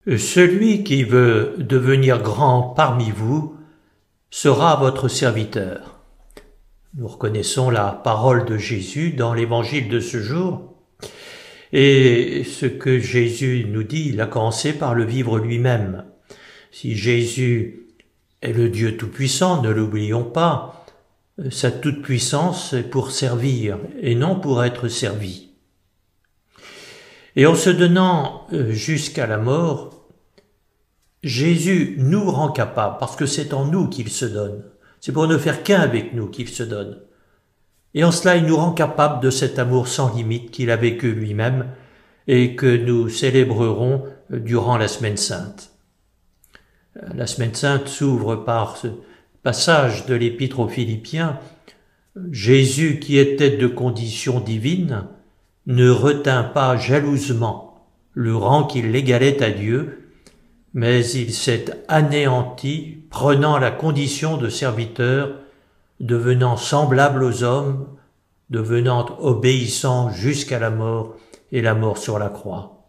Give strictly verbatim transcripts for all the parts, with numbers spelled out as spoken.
Celui qui veut devenir grand parmi vous sera votre serviteur. Nous reconnaissons la parole de Jésus dans l'évangile de ce jour. Et ce que Jésus nous dit, il a commencé par le vivre lui-même. Si Jésus est le Dieu Tout-Puissant, ne l'oublions pas, sa toute-puissance est pour servir et non pour être servi. Et en se donnant jusqu'à la mort, Jésus nous rend capables, parce que c'est en nous qu'il se donne. C'est pour ne faire qu'un avec nous qu'il se donne. Et en cela, il nous rend capables de cet amour sans limite qu'il a vécu lui-même et que nous célébrerons durant la Semaine Sainte. La Semaine Sainte s'ouvre par ce passage de l'Épître aux Philippiens. Jésus, qui était de condition divine, ne retint pas jalousement le rang qui l'égalait à Dieu, mais il s'est anéanti, prenant la condition de serviteur, devenant semblable aux hommes, devenant obéissant jusqu'à la mort et la mort sur la croix.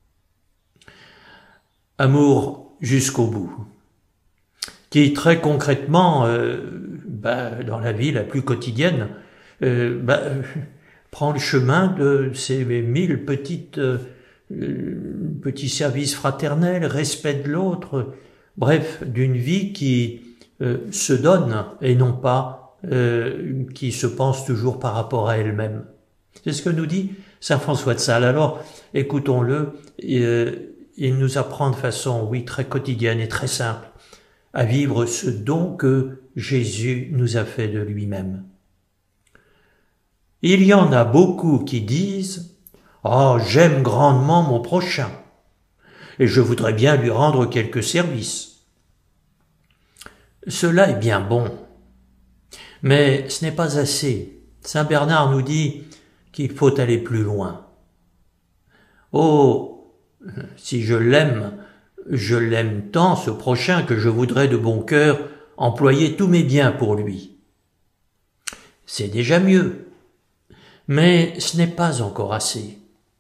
Amour jusqu'au bout, qui très concrètement, euh, ben, dans la vie la plus quotidienne, euh, ben, prend le chemin de ces mille petites, euh, petits services fraternels, respect de l'autre, bref, d'une vie qui euh, se donne et non pas euh, qui se pense toujours par rapport à elle-même. C'est ce que nous dit saint François de Sales. Alors, écoutons-le, euh, il nous apprend de façon, oui, très quotidienne et très simple, à vivre ce don que Jésus nous a fait de lui-même. Il y en a beaucoup qui disent « Oh, j'aime grandement mon prochain, et je voudrais bien lui rendre quelques services. » Cela est bien bon, mais ce n'est pas assez. Saint Bernard nous dit qu'il faut aller plus loin. « Oh, si je l'aime, je l'aime tant, ce prochain, que je voudrais de bon cœur employer tous mes biens pour lui. » C'est déjà mieux. Mais ce n'est pas encore assez.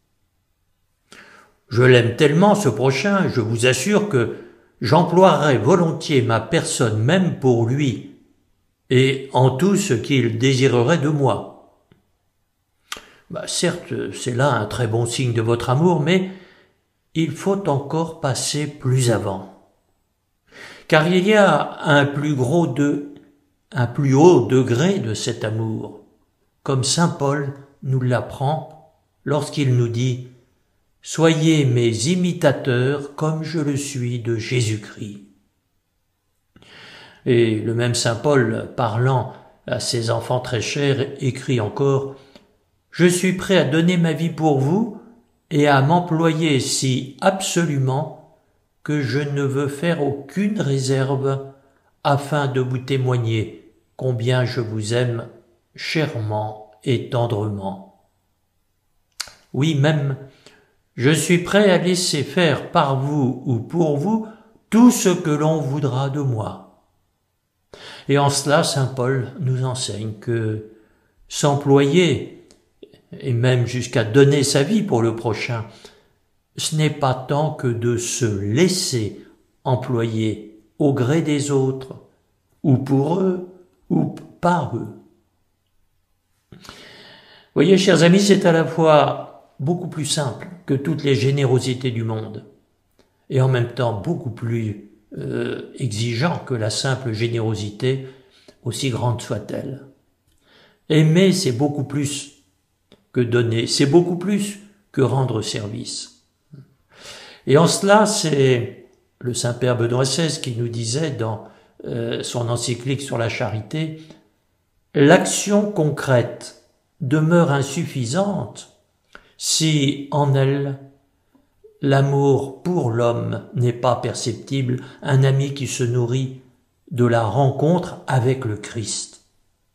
Je l'aime tellement, ce prochain, je vous assure que j'emploierai volontiers ma personne même pour lui, et en tout ce qu'il désirerait de moi. Bah, certes, c'est là un très bon signe de votre amour, mais il faut encore passer plus avant. Car il y a un plus gros de, un plus haut degré de cet amour, comme saint Paul nous l'apprend lorsqu'il nous dit « Soyez mes imitateurs comme je le suis de Jésus-Christ ». Et le même saint Paul, parlant à ses enfants très chers, écrit encore « Je suis prêt à donner ma vie pour vous et à m'employer si absolument que je ne veux faire aucune réserve afin de vous témoigner combien je vous aime chèrement et tendrement. Oui, même, je suis prêt à laisser faire par vous ou pour vous tout ce que l'on voudra de moi. » Et en cela, saint Paul nous enseigne que s'employer, et même jusqu'à donner sa vie pour le prochain, ce n'est pas tant que de se laisser employer au gré des autres, ou pour eux, ou par eux. Voyez, chers amis, c'est à la fois beaucoup plus simple que toutes les générosités du monde, et en même temps beaucoup plus euh, exigeant que la simple générosité, aussi grande soit-elle. Aimer, c'est beaucoup plus que donner, c'est beaucoup plus que rendre service. Et en cela, c'est le Saint-Père Benoît seize qui nous disait dans euh, son encyclique sur la charité, « L'action concrète demeure insuffisante si, en elle, l'amour pour l'homme n'est pas perceptible, un ami qui se nourrit de la rencontre avec le Christ.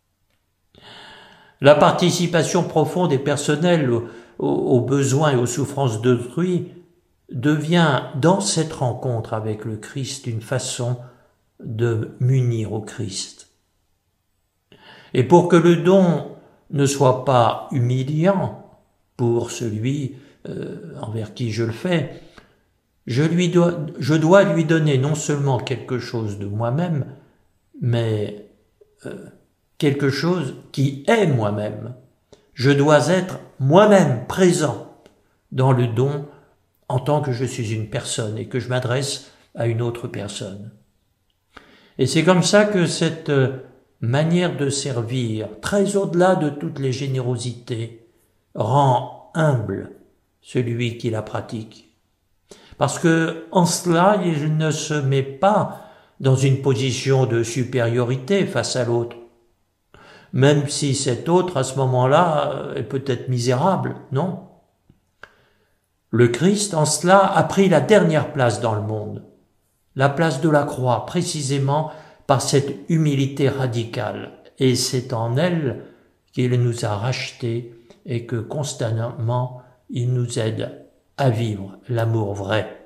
La participation profonde et personnelle aux, aux besoins et aux souffrances d'autrui devient, dans cette rencontre avec le Christ, une façon de m'unir au Christ. Et pour que le don ne soit pas humiliant pour celui euh, envers qui je le fais, je, lui dois, je dois lui donner non seulement quelque chose de moi-même, mais euh, quelque chose qui est moi-même. Je dois être moi-même présent dans le don en tant que je suis une personne et que je m'adresse à une autre personne. Et c'est comme ça que cette manière de servir, très au-delà de toutes les générosités, rend humble celui qui la pratique. Parce que en cela, il ne se met pas dans une position de supériorité face à l'autre, même si cet autre, à ce moment-là, est peut-être misérable, non. Le Christ, en cela, a pris la dernière place dans le monde, la place de la croix, précisément par cette humilité radicale. Et c'est en elle qu'il nous a rachetés et que constamment il nous aide à vivre l'amour vrai.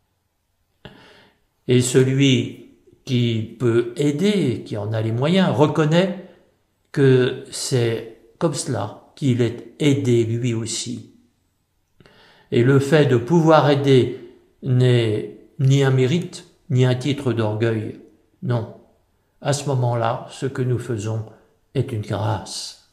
Et celui qui peut aider, qui en a les moyens, reconnaît que c'est comme cela qu'il est aidé lui aussi. Et le fait de pouvoir aider n'est ni un mérite, ni un titre d'orgueil. Non. À ce moment-là, ce que nous faisons est une grâce.